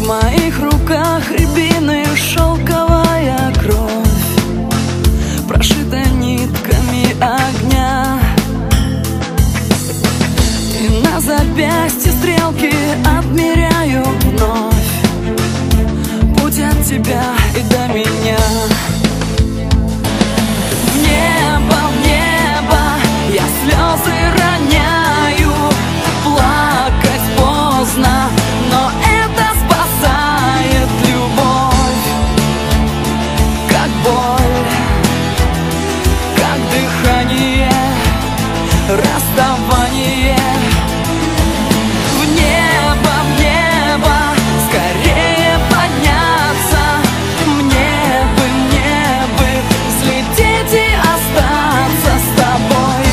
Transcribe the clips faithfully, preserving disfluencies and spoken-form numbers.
В моих руках рябины шелковая кровь, прошита нитками огня. И на запястье стрелки отмеряю вновь путь от тебя и до меня. В небо, в небо я слезы роняю. Плакать поздно, но это спасает любовь. Как боль, как дыхание, расставание. В небо, в небо скорее подняться. Мне бы, мне бы взлететь и остаться с тобой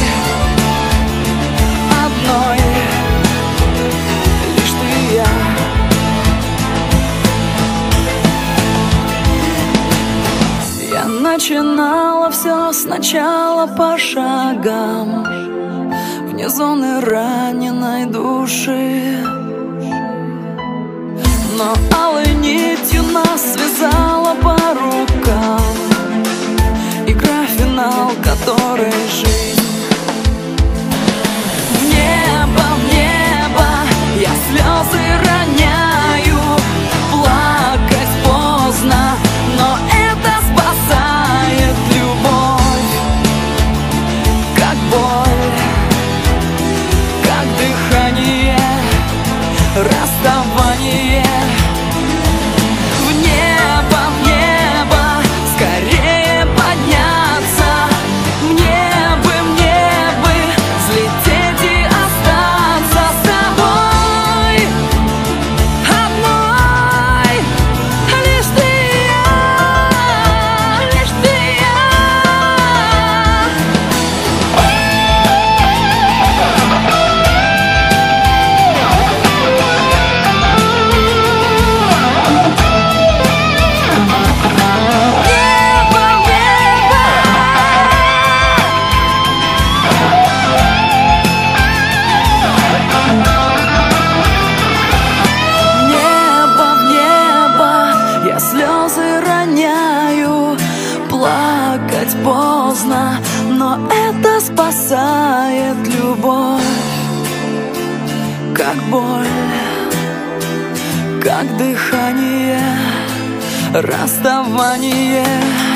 одной. Лишь ты и я. Я начинала все сначала по шагам, вне зоны раненой души. Но алой нитью нас связала по рукам игра, финал которой жизнь. В небо, в небо я слезы роняю. Плакать поздно, но это спасает любовь. Как боль, как дыхание, расставание. В небо, в небо скорее подняться. Мне бы, мне бы взлететь и остаться с тобой одной. Лишь ты и я, лишь ты и я. Небо, в небо я слезы роняю. Плакать поздно, но это спасает любовь. Как боль, как дыхание, расставание.